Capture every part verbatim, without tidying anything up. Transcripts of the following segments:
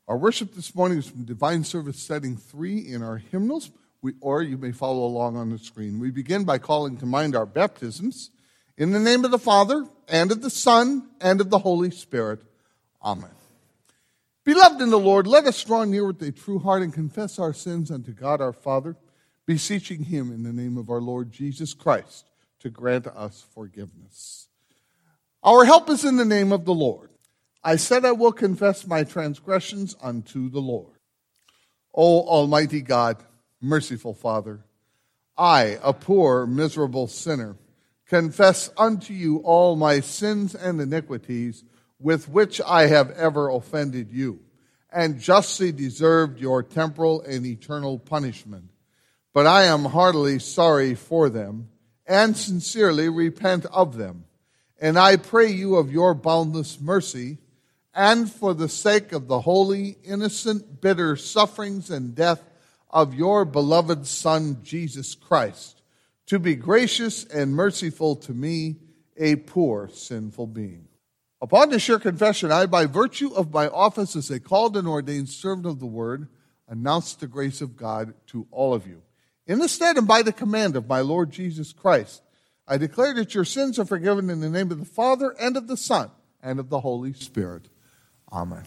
Our worship this morning is from Divine Service Setting three in our hymnals, we, or you may follow along on the screen. We begin by calling to mind our baptisms. In the name of the Father, and of the Son, and of the Holy Spirit. Amen. Beloved in the Lord, let us draw near with a true heart and confess our sins unto God our Father, beseeching him in the name of our Lord Jesus Christ to grant us forgiveness. Our help is in the name of the Lord. I said I will confess my transgressions unto the Lord. O Almighty God, merciful Father, I, a poor, miserable sinner, confess unto you all my sins and iniquities with which I have ever offended you, and justly deserved your temporal and eternal punishment. But I am heartily sorry for them, and sincerely repent of them. And I pray you of your boundless mercy, and for the sake of the holy, innocent, bitter sufferings and death of your beloved Son, Jesus Christ, to be gracious and merciful to me, a poor, sinful being. Upon this your confession, I, by virtue of my office as a called and ordained servant of the word, announce the grace of God to all of you. In the stead and by the command of my Lord Jesus Christ, I declare that your sins are forgiven in the name of the Father, and of the Son, and of the Holy Spirit. Amen.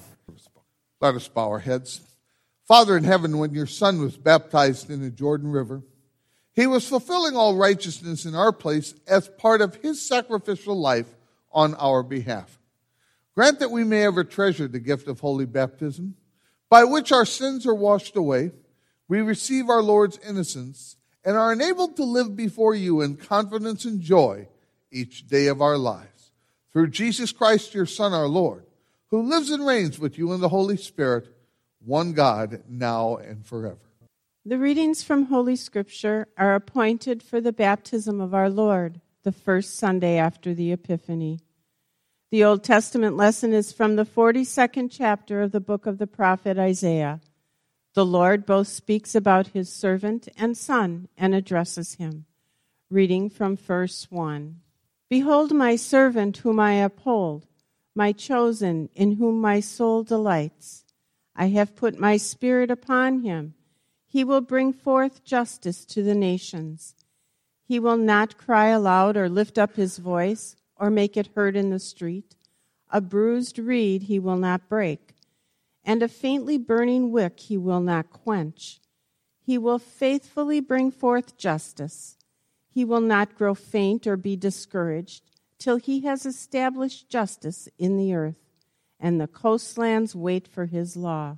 Let us bow our heads. Father in heaven, when your Son was baptized in the Jordan River, he was fulfilling all righteousness in our place as part of his sacrificial life on our behalf. Grant that we may ever treasure the gift of holy baptism, by which our sins are washed away, we receive our Lord's innocence, and are enabled to live before you in confidence and joy each day of our lives. Through Jesus Christ, your Son, our Lord, who lives and reigns with you in the Holy Spirit, one God, now and forever. The readings from Holy Scripture are appointed for the baptism of our Lord, the first Sunday after the Epiphany. The Old Testament lesson is from the forty-second chapter of the book of the prophet Isaiah. The Lord both speaks about his servant and son and addresses him. Reading from verse one. Behold my servant whom I uphold, my chosen in whom my soul delights. I have put my spirit upon him. He will bring forth justice to the nations. He will not cry aloud or lift up his voice or make it heard in the street. A bruised reed he will not break, and a faintly burning wick he will not quench. He will faithfully bring forth justice. He will not grow faint or be discouraged till he has established justice in the earth, and the coastlands wait for his law.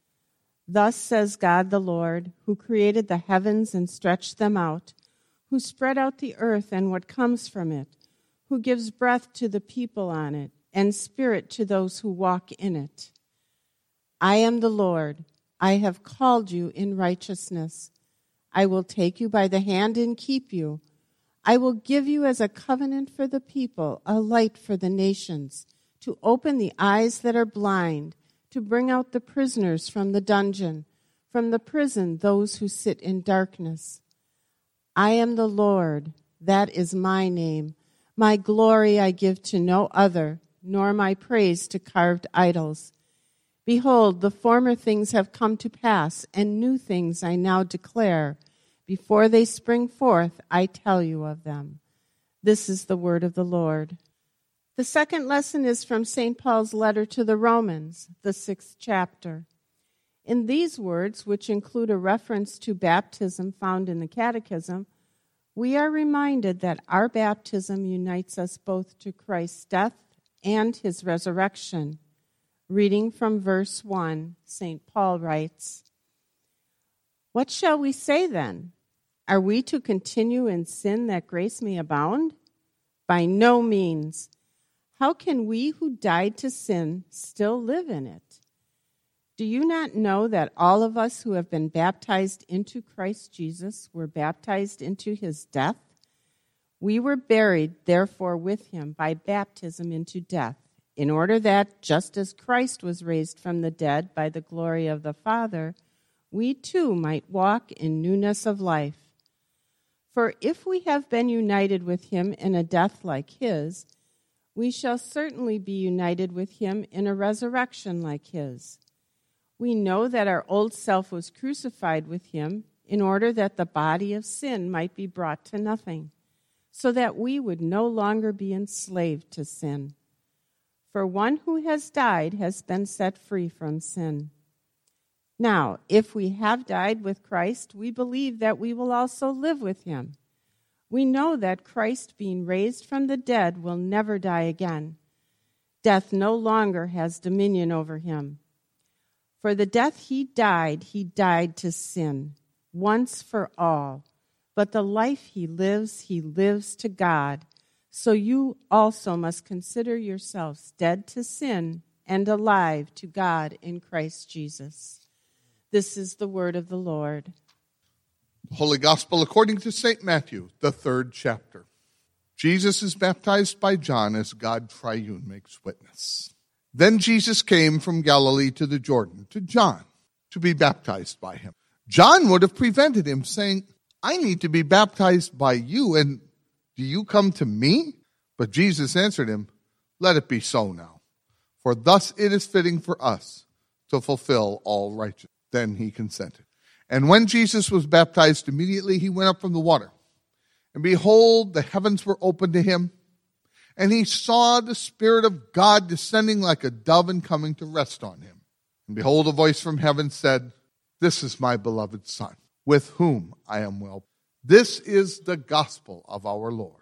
Thus says God the Lord, who created the heavens and stretched them out, who spread out the earth and what comes from it, who gives breath to the people on it, and spirit to those who walk in it. I am the Lord. I have called you in righteousness. I will take you by the hand and keep you. I will give you as a covenant for the people, a light for the nations, to open the eyes that are blind, to bring out the prisoners from the dungeon, from the prison those who sit in darkness. I am the Lord, that is my name. My glory I give to no other, nor my praise to carved idols. Behold, the former things have come to pass, and new things I now declare. Before they spring forth, I tell you of them. This is the word of the Lord. The second lesson is from Saint Paul's letter to the Romans, the sixth chapter. In these words, which include a reference to baptism found in the Catechism, we are reminded that our baptism unites us both to Christ's death and his resurrection. Reading from verse one, Saint Paul writes, What shall we say then? Are we to continue in sin that grace may abound? By no means. How can we who died to sin still live in it? Do you not know that all of us who have been baptized into Christ Jesus were baptized into his death? We were buried, therefore, with him by baptism into death, in order that, just as Christ was raised from the dead by the glory of the Father, we too might walk in newness of life. For if we have been united with him in a death like his, we shall certainly be united with him in a resurrection like his. We know that our old self was crucified with him in order that the body of sin might be brought to nothing, so that we would no longer be enslaved to sin. For one who has died has been set free from sin. Now, if we have died with Christ, we believe that we will also live with him. We know that Christ, being raised from the dead, will never die again. Death no longer has dominion over him. For the death he died, he died to sin, once for all. But the life he lives, he lives to God. So you also must consider yourselves dead to sin and alive to God in Christ Jesus. This is the word of the Lord. Holy Gospel according to Saint Matthew, the third chapter. Jesus is baptized by John as God Triune makes witness. Then Jesus came from Galilee to the Jordan, to John, to be baptized by him. John would have prevented him, saying, I need to be baptized by you, and do you come to me? But Jesus answered him, let it be so now, for thus it is fitting for us to fulfill all righteousness. Then he consented. And when Jesus was baptized, immediately he went up from the water. And behold, the heavens were opened to him, and he saw the Spirit of God descending like a dove and coming to rest on him. And behold, a voice from heaven said, this is my beloved Son, with whom I am well. This is the gospel of our Lord.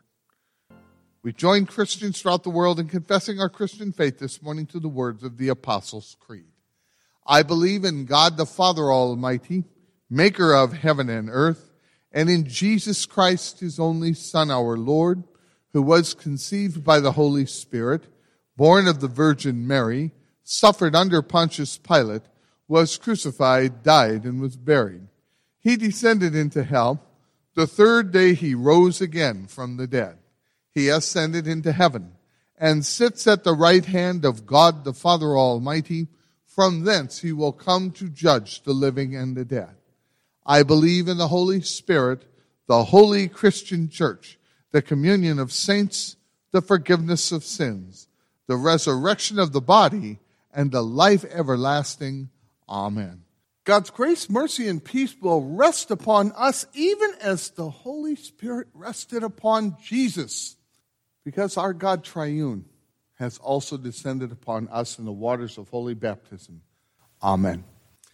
We join Christians throughout the world in confessing our Christian faith this morning to the words of the Apostles' Creed. I believe in God the Father Almighty, maker of heaven and earth, and in Jesus Christ, his only Son, our Lord, who was conceived by the Holy Spirit, born of the Virgin Mary, suffered under Pontius Pilate, was crucified, died, and was buried. He descended into hell. The third day he rose again from the dead. He ascended into heaven and sits at the right hand of God the Father Almighty. From thence he will come to judge the living and the dead. I believe in the Holy Spirit, the holy Christian church, the communion of saints, the forgiveness of sins, the resurrection of the body, and the life everlasting. Amen. God's grace, mercy, and peace will rest upon us even as the Holy Spirit rested upon Jesus, because our God Triune has also descended upon us in the waters of holy baptism. Amen.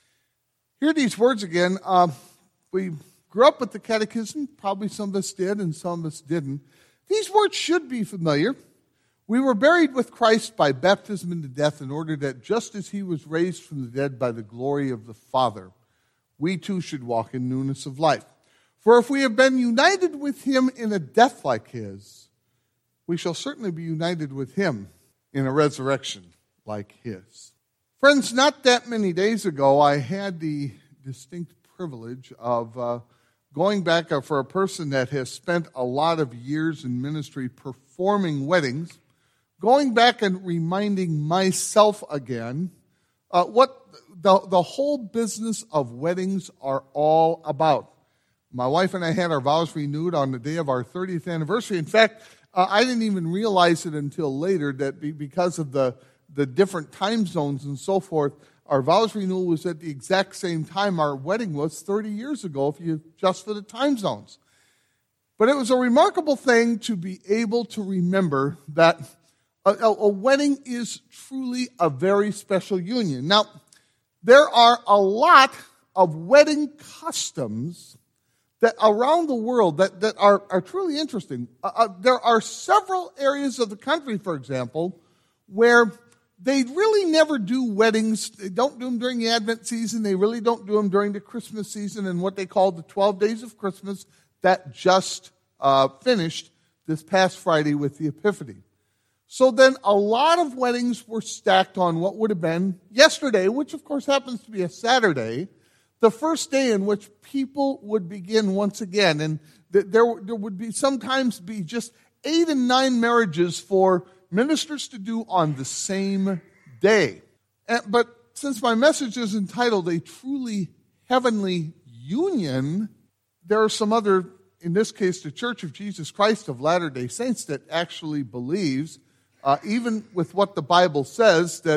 Hear these words again. Uh, we grew up with the catechism. Probably some of us did and some of us didn't. These words should be familiar. We were buried with Christ by baptism into death in order that just as he was raised from the dead by the glory of the Father, we too should walk in newness of life. For if we have been united with him in a death like his, we shall certainly be united with him in a resurrection like his. Friends, not that many days ago, I had the distinct privilege of uh, going back uh, for a person that has spent a lot of years in ministry performing weddings, going back and reminding myself again uh, what the, the whole business of weddings are all about. My wife and I had our vows renewed on the day of our thirtieth anniversary. In fact, uh, I didn't even realize it until later that be, because of the, the different time zones and so forth, our vows renewal was at the exact same time our wedding was thirty years ago, if you adjust for the time zones. But it was a remarkable thing to be able to remember that a, a, a wedding is truly a very special union. Now, there are a lot of wedding customs that around the world that, that are, are truly interesting. Uh, uh, there are several areas of the country, for example, where they really never do weddings. They don't do them during the Advent season. They really don't do them during the Christmas season and what they call the twelve days of Christmas that just uh, finished this past Friday with the Epiphany. So then a lot of weddings were stacked on what would have been yesterday, which of course happens to be a Saturday, the first day in which people would begin once again. And th- there, there would be sometimes be just eight and nine marriages for ministers to do on the same day. And, but since my message is entitled A Truly Heavenly Union, there are some other, in this case, the Church of Jesus Christ of Latter-day Saints that actually believes, uh, even with what the Bible says, that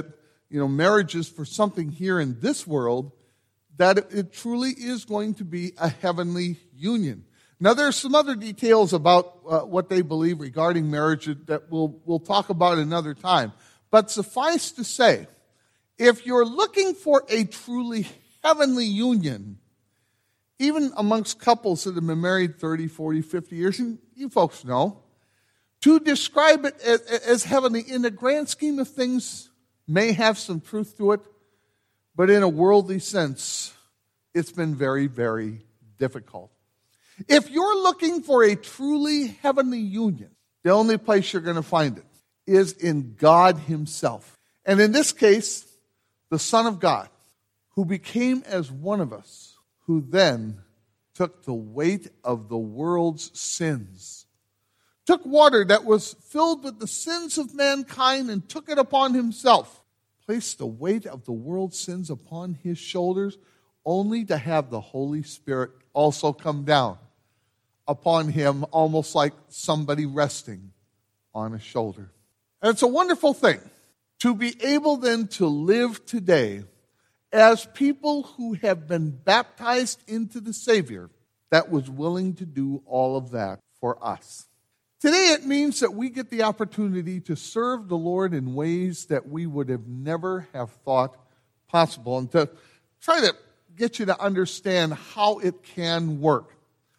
you know, marriages for something here in this world, that it, it truly is going to be a heavenly union. Now, there's some other details about uh, what they believe regarding marriage that we'll, we'll talk about another time. But suffice to say, if you're looking for a truly heavenly union, even amongst couples that have been married thirty, forty, fifty years, and you folks know, to describe it as, as heavenly in the grand scheme of things may have some truth to it, but in a worldly sense, it's been very, very difficult. If you're looking for a truly heavenly union, the only place you're going to find it is in God himself. And in this case, the Son of God, who became as one of us, who then took the weight of the world's sins, took water that was filled with the sins of mankind and took it upon himself, placed the weight of the world's sins upon his shoulders, only to have the Holy Spirit also come down upon him, almost like somebody resting on a shoulder. And it's a wonderful thing to be able then to live today as people who have been baptized into the Savior that was willing to do all of that for us. Today it means that we get the opportunity to serve the Lord in ways that we would have never have thought possible, and to try to get you to understand how it can work.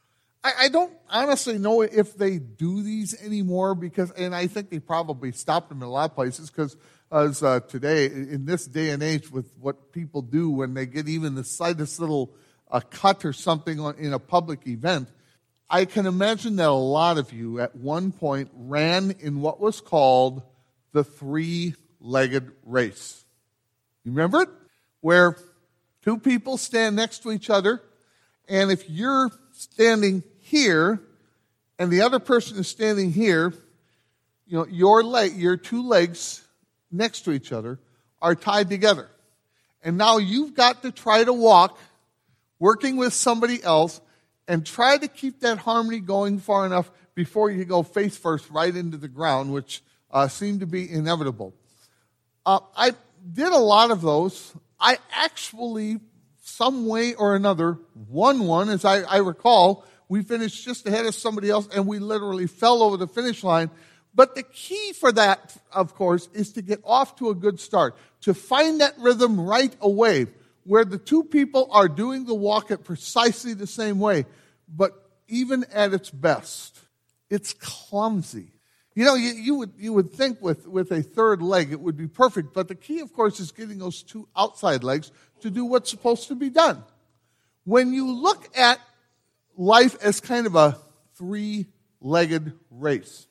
I, I don't honestly know if they do these anymore, because, and I think they probably stopped them in a lot of places, because as uh, today, in this day and age, with what people do when they get even the slightest little uh, cut or something on, in a public event, I can imagine that a lot of you at one point ran in what was called the three-legged race. You remember it? Where two people stand next to each other, and if you're standing here and the other person is standing here, you know, your leg, your two legs next to each other are tied together. And now you've got to try to walk, working with somebody else, and try to keep that harmony going far enough before you go face first right into the ground, which uh, seemed to be inevitable. Uh, I did a lot of those. I actually, some way or another, won one. As I, I recall, we finished just ahead of somebody else, and we literally fell over the finish line. But the key for that, of course, is to get off to a good start, to find that rhythm right away, where the two people are doing the walk at precisely the same way. But even at its best, it's clumsy. You know, you, you would you would think with, with a third leg it would be perfect, but the key, of course, is getting those two outside legs to do what's supposed to be done. When you look at life as kind of a three-legged race,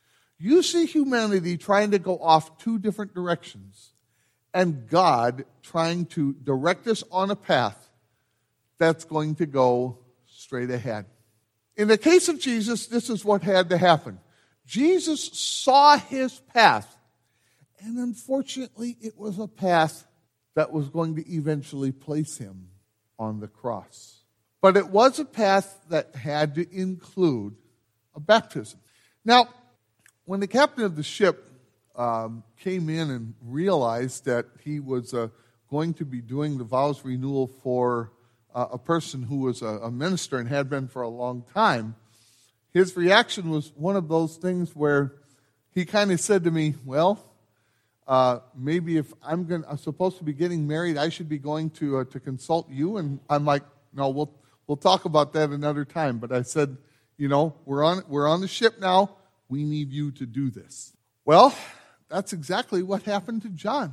you see humanity trying to go off two different directions, and God trying to direct us on a path that's going to go straight ahead. In the case of Jesus, this is what had to happen. Jesus saw his path, and unfortunately, it was a path that was going to eventually place him on the cross. But it was a path that had to include a baptism. Now, when the captain of the ship um, came in and realized that he was uh, going to be doing the vows renewal for uh, a person who was a, a minister and had been for a long time, his reaction was one of those things where he kind of said to me, well, uh, maybe if I'm, gonna, I'm supposed to be getting married, I should be going to uh, to consult you. And I'm like, no, we'll we'll talk about that another time. But I said, you know, we're on we're on the ship now. We need you to do this. Well, that's exactly what happened to John.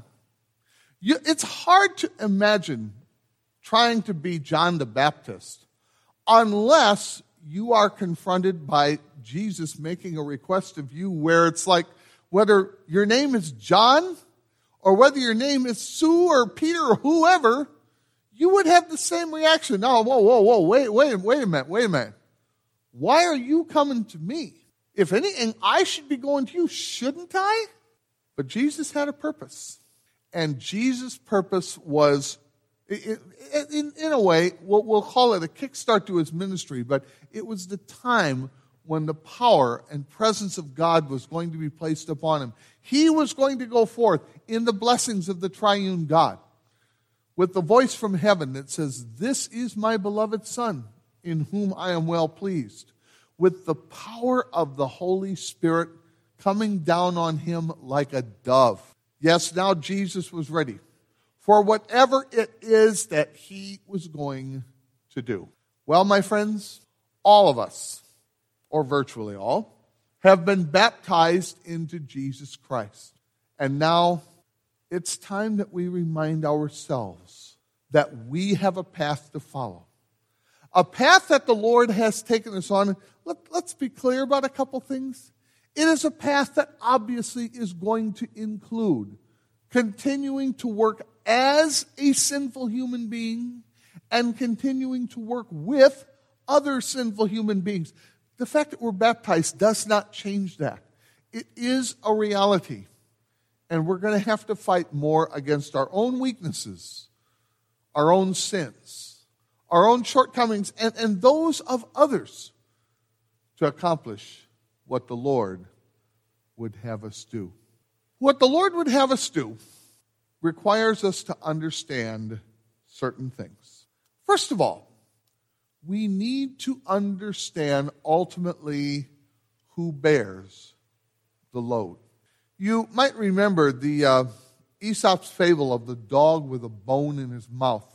You, it's hard to imagine trying to be John the Baptist unless you are confronted by Jesus making a request of you where it's like, whether your name is John or whether your name is Sue or Peter or whoever, you would have the same reaction. No, whoa, whoa, whoa, wait, wait, wait a minute, wait a minute. Why are you coming to me? If anything, I should be going to you, shouldn't I? But Jesus had a purpose. And Jesus' purpose was, in, in a way, we'll, we'll call it a kickstart to his ministry, but it was the time when the power and presence of God was going to be placed upon him. He was going to go forth in the blessings of the triune God with the voice from heaven that says, "This is my beloved Son, in whom I am well pleased," with the power of the Holy Spirit coming down on him like a dove. Yes, now Jesus was ready for whatever it is that he was going to do. Well, my friends, all of us, or virtually all, have been baptized into Jesus Christ. And now it's time that we remind ourselves that we have a path to follow. A path that the Lord has taken us on. Let, let's be clear about a couple things. It is a path that obviously is going to include continuing to work as a sinful human being and continuing to work with other sinful human beings. The fact that we're baptized does not change that. It is a reality. And we're going to have to fight more against our own weaknesses, our own sins, our own shortcomings, and, and those of others to accomplish what the Lord would have us do. What the Lord would have us do requires us to understand certain things. First of all, we need to understand ultimately who bears the load. You might remember the uh, Aesop's fable of the dog with a bone in his mouth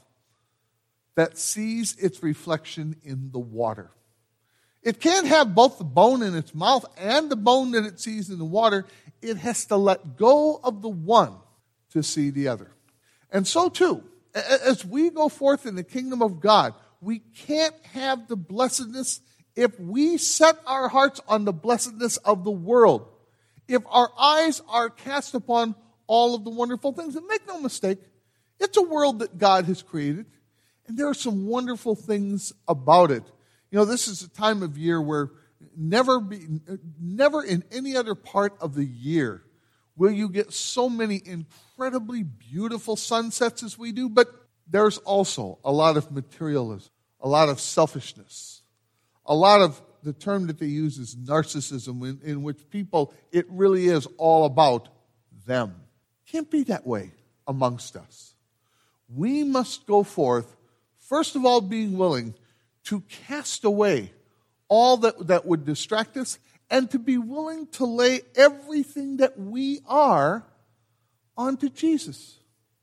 that sees its reflection in the water. It can't have both the bone in its mouth and the bone that it sees in the water. It has to let go of the one to see the other. And so too, as we go forth in the kingdom of God, we can't have the blessedness if we set our hearts on the blessedness of the world. If our eyes are cast upon all of the wonderful things. And make no mistake, it's a world that God has created. And there are some wonderful things about it. You know, this is a time of year where never be, never in any other part of the year will you get so many incredibly beautiful sunsets as we do, but there's also a lot of materialism, a lot of selfishness, a lot of the term that they use is narcissism, in, in which people, it really is all about them. Can't be that way amongst us. We must go forth, first of all, being willing to cast away all that, that would distract us and to be willing to lay everything that we are onto Jesus.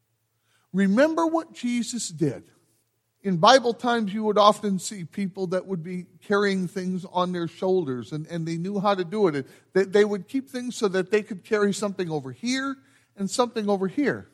Remember what Jesus did. In Bible times, you would often see people that would be carrying things on their shoulders, and, and they knew how to do it. They, they would keep things so that they could carry something over here and something over here.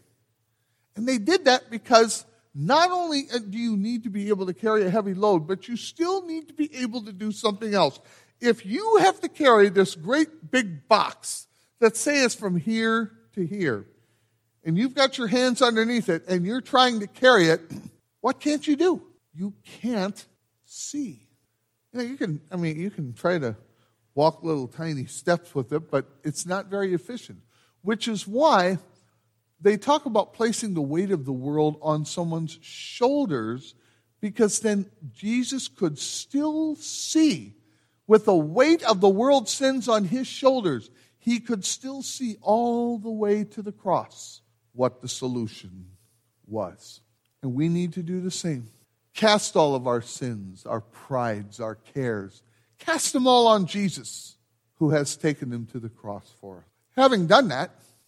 And they did that because not only do you need to be able to carry a heavy load, but you still need to be able to do something else. If you have to carry this great big box that says from here to here, and you've got your hands underneath it, and you're trying to carry it, what can't you do? You can't see. You know, you can, I mean, you can try to walk little tiny steps with it, but it's not very efficient, which is why they talk about placing the weight of the world on someone's shoulders, because then Jesus could still see with the weight of the world's sins on his shoulders. He could still see all the way to the cross what the solution was. And we need to do the same. Cast all of our sins, our prides, our cares. Cast them all on Jesus, who has taken them to the cross for us. Having done that,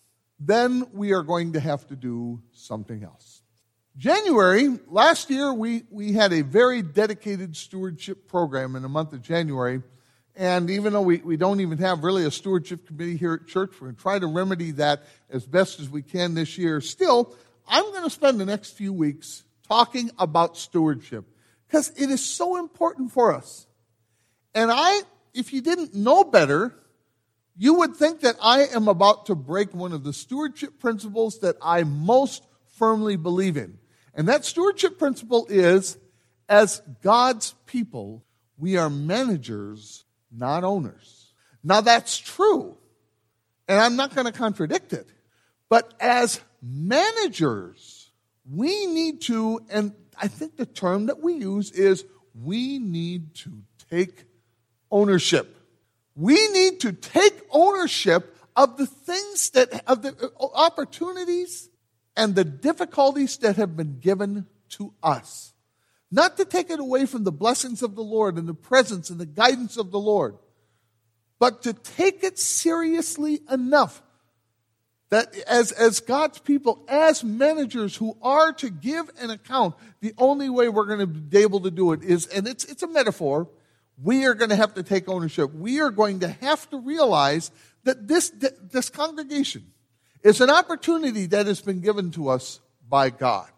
then we are going to have to do something else. January, last year, we, we had a very dedicated stewardship program in the month of January. And even though we, we don't even have really a stewardship committee here at church, we're going to try to remedy that as best as we can this year. Still, I'm going to spend the next few weeks talking about stewardship because it is so important for us. And I, if you didn't know better, you would think that I am about to break one of the stewardship principles that I most firmly believe in. And that stewardship principle is, as God's people, we are managers, not owners. Now that's true, and I'm not going to contradict it. But as managers, we need to, and I think the term that we use is, we need to take ownership. We need to take ownership of the things that, of the opportunities and the difficulties that have been given to us. Not to take it away from the blessings of the Lord and the presence and the guidance of the Lord, but to take it seriously enough that as, as God's people, as managers who are to give an account, the only way we're going to be able to do it is, and it's, it's a metaphor, we are going to have to take ownership. We are going to have to realize that this, this congregation is an opportunity that has been given to us by God.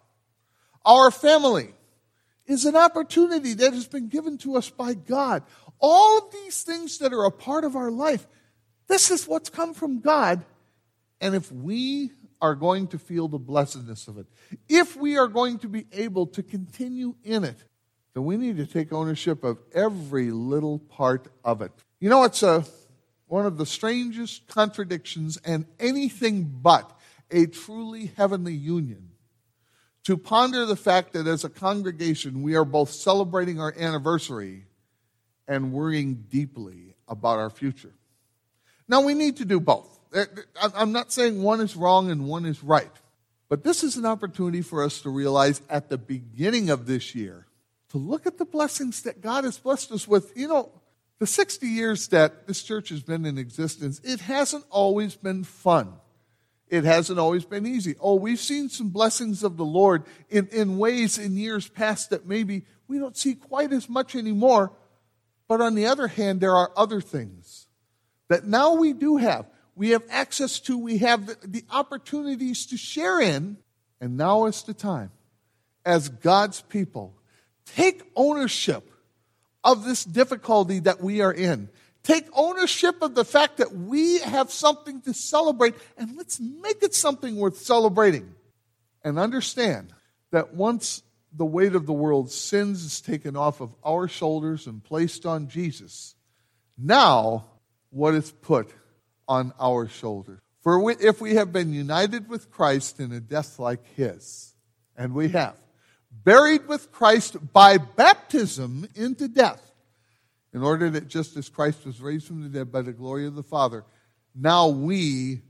Our family is an opportunity that has been given to us by God. All of these things that are a part of our life, this is what's come from God. And if we are going to feel the blessedness of it, if we are going to be able to continue in it, then we need to take ownership of every little part of it. You know, it's a, one of the strangest contradictions and anything but a truly heavenly union to ponder the fact that as a congregation we are both celebrating our anniversary and worrying deeply about our future. Now, we need to do both. I'm not saying one is wrong and one is right. But this is an opportunity for us to realize at the beginning of this year, to look at the blessings that God has blessed us with. You know, the sixty years that this church has been in existence, it hasn't always been fun. It hasn't always been easy. Oh, we've seen some blessings of the Lord in, in ways in years past that maybe we don't see quite as much anymore. But on the other hand, there are other things that now we do have. We have access to, we have the, the opportunities to share in, and now is the time, as God's people, take ownership of this difficulty that we are in. Take ownership of the fact that we have something to celebrate, and let's make it something worth celebrating. And understand that once the weight of the world's sins is taken off of our shoulders and placed on Jesus, now what is put on our shoulders. For we, if we have been united with Christ in a death like his, and we have, buried with Christ by baptism into death, in order that just as Christ was raised from the dead by the glory of the Father, now we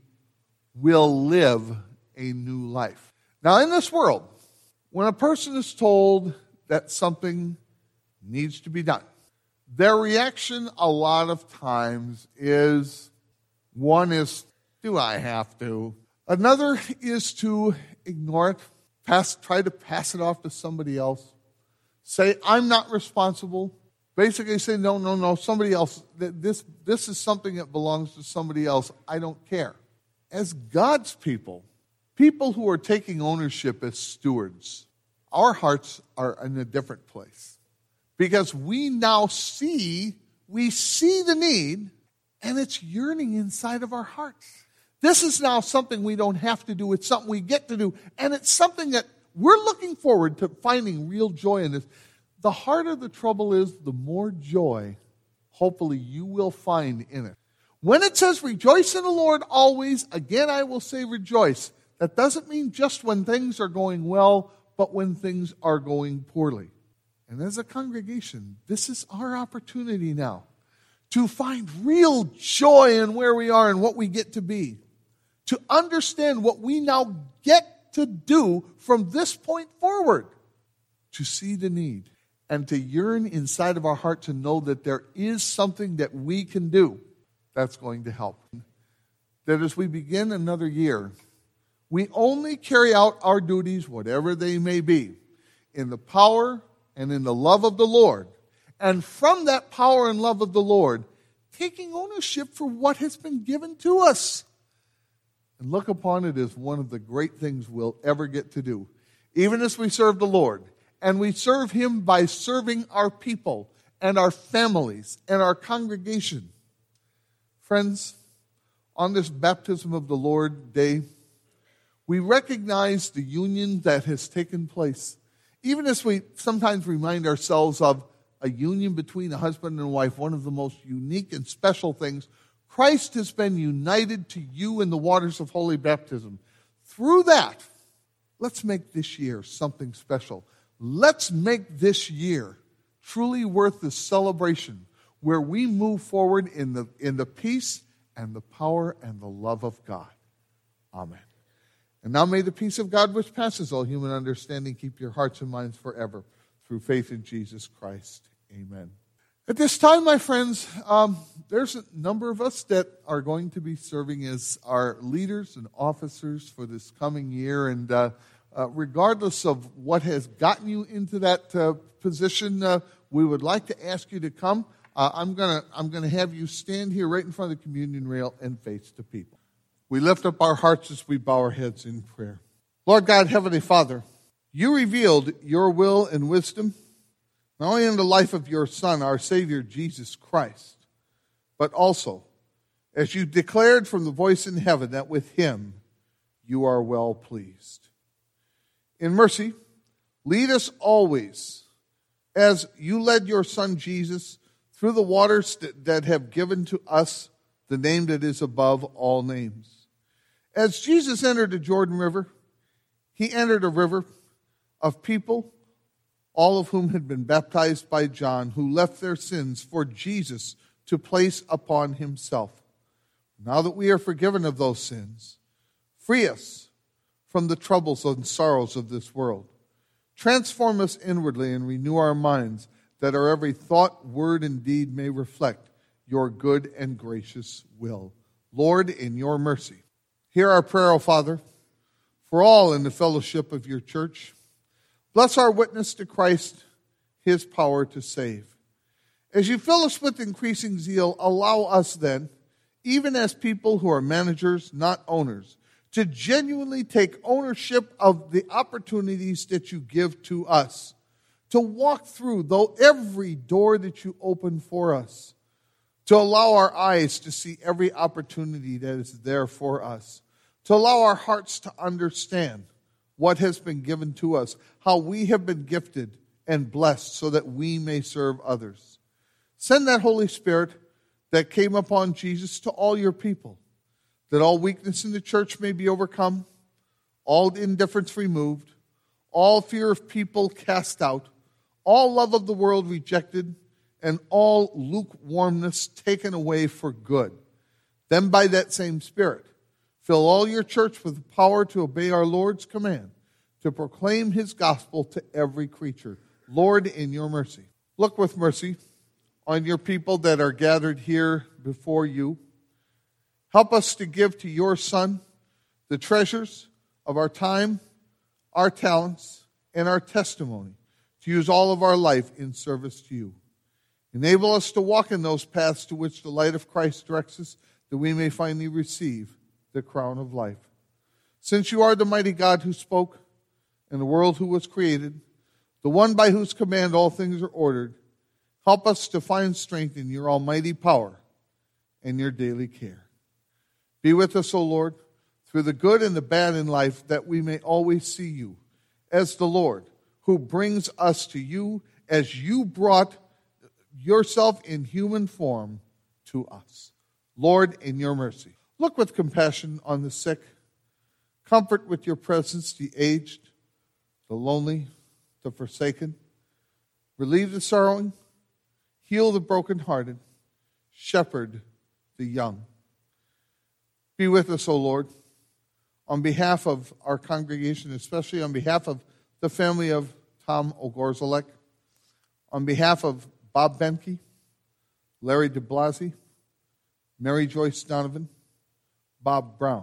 will live a new life. Now in this world, when a person is told that something needs to be done, their reaction a lot of times is, one is, do I have to? Another is to ignore it, pass, try to pass it off to somebody else. Say, I'm not responsible. Basically say, no, no, no, somebody else. This, this is something that belongs to somebody else. I don't care. As God's people, people who are taking ownership as stewards, our hearts are in a different place. Because we now see, we see the need, and it's yearning inside of our hearts. This is now something we don't have to do. It's something we get to do. And it's something that we're looking forward to finding real joy in this. The harder the trouble is, the more joy, hopefully, you will find in it. When it says rejoice in the Lord always, again I will say rejoice. That doesn't mean just when things are going well, but when things are going poorly. And as a congregation, this is our opportunity now to find real joy in where we are and what we get to be. To understand what we now get to do from this point forward. To see the need and to yearn inside of our heart to know that there is something that we can do that's going to help. That as we begin another year, we only carry out our duties, whatever they may be, in the power and in the love of the Lord. And from that power and love of the Lord, taking ownership for what has been given to us. And look upon it as one of the great things we'll ever get to do. Even as we serve the Lord. And we serve Him by serving our people and our families and our congregation. Friends, on this baptism of the Lord day, we recognize the union that has taken place. Even as we sometimes remind ourselves of a union between a husband and wife, one of the most unique and special things, Christ has been united to you in the waters of holy baptism. Through that, let's make this year something special. Let's make this year truly worth the celebration where we move forward in the, in the peace and the power and the love of God. Amen. And now may the peace of God, which passes all human understanding, keep your hearts and minds forever through faith in Jesus Christ. Amen. At this time, my friends, um, there's a number of us that are going to be serving as our leaders and officers for this coming year. And uh, uh, regardless of what has gotten you into that uh, position, uh, we would like to ask you to come. Uh, I'm gonna I'm gonna have you stand here right in front of the communion rail and face the people. We lift up our hearts as we bow our heads in prayer. Lord God, Heavenly Father, you revealed your will and wisdom, not only in the life of your Son, our Savior, Jesus Christ, but also as you declared from the voice in heaven that with him you are well pleased. In mercy, lead us always as you led your Son Jesus through the waters that, that have given to us the name that is above all names. As Jesus entered the Jordan River, he entered a river of people, all of whom had been baptized by John, who left their sins for Jesus to place upon himself. Now that we are forgiven of those sins, free us from the troubles and sorrows of this world. Transform us inwardly and renew our minds, that our every thought, word, and deed may reflect your good and gracious will. Lord, in your mercy, hear our prayer, O Father, for all in the fellowship of your church. Bless our witness to Christ, his power to save. As you fill us with increasing zeal, allow us then, even as people who are managers, not owners, to genuinely take ownership of the opportunities that you give to us, to walk through though every door that you open for us, to allow our eyes to see every opportunity that is there for us, to allow our hearts to understand what has been given to us, how we have been gifted and blessed so that we may serve others. Send that Holy Spirit that came upon Jesus to all your people, that all weakness in the church may be overcome, all indifference removed, all fear of people cast out, all love of the world rejected, and all lukewarmness taken away for good. Then by that same Spirit, fill all your church with the power to obey our Lord's command, to proclaim his gospel to every creature. Lord, in your mercy, look with mercy on your people that are gathered here before you. Help us to give to your Son the treasures of our time, our talents, and our testimony, to use all of our life in service to you. Enable us to walk in those paths to which the light of Christ directs us, that we may finally receive the crown of life. Since you are the mighty God who spoke, and the world who was created, the one by whose command all things are ordered, help us to find strength in your almighty power and your daily care. Be with us, O Lord, through the good and the bad in life, that we may always see you as the Lord who brings us to you as you brought yourself in human form to us. Lord, in your mercy, look with compassion on the sick. Comfort with your presence the aged, the lonely, the forsaken. Relieve the sorrowing. Heal the brokenhearted. Shepherd the young. Be with us, O Lord, on behalf of our congregation, especially on behalf of the family of Tom Ogorzalek, on behalf of Bob Benke, Larry de Blasi, Mary Joyce Donovan, Bob Brown.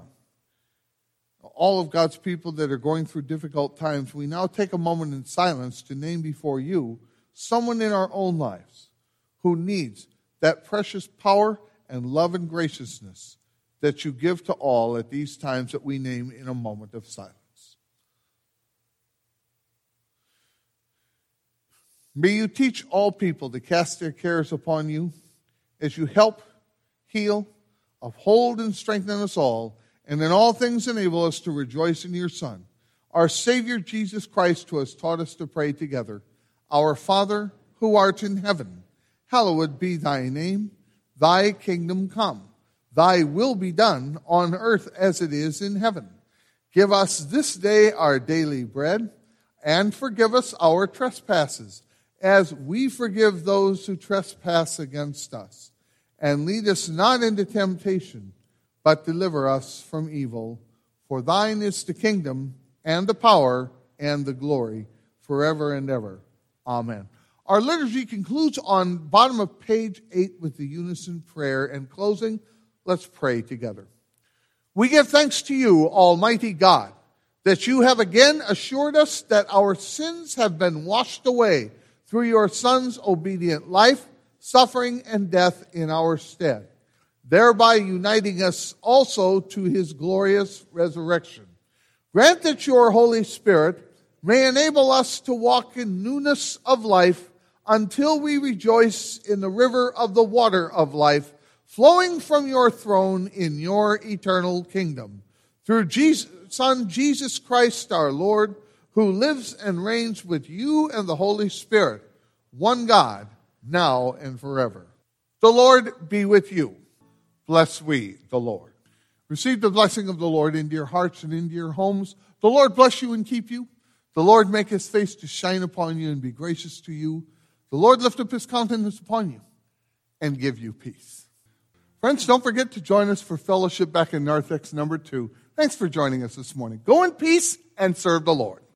All of God's people that are going through difficult times, we now take a moment in silence to name before you someone in our own lives who needs that precious power and love and graciousness that you give to all at these times that we name in a moment of silence. May you teach all people to cast their cares upon you as you help, heal, uphold, and strengthen us all, and in all things enable us to rejoice in your Son, our Savior Jesus Christ, who has taught us to pray together. Our Father, who art in heaven, hallowed be thy name. Thy kingdom come. Thy will be done on earth as it is in heaven. Give us this day our daily bread, and forgive us our trespasses, as we forgive those who trespass against us. and lead us not into temptation, but deliver us from evil. For thine is the kingdom, and the power, and the glory, forever and ever. Amen. Our liturgy concludes on bottom of page eight with the unison prayer. And closing, let's pray together. We give thanks to you, Almighty God, that you have again assured us that our sins have been washed away through your Son's obedient life, suffering, and death in our stead, thereby uniting us also to his glorious resurrection. Grant that your Holy Spirit may enable us to walk in newness of life until we rejoice in the river of the water of life, flowing from your throne in your eternal kingdom. Through Jesus, Son Jesus Christ our Lord, who lives and reigns with you and the Holy Spirit, one God, now and forever. The Lord be with you. Bless we the Lord. Receive the blessing of the Lord into your hearts and into your homes. The Lord bless you and keep you. The Lord make his face to shine upon you and be gracious to you. The Lord lift up his countenance upon you and give you peace. Friends, don't forget to join us for fellowship back in Narthex number two. Thanks for joining us this morning. Go in peace and serve the Lord.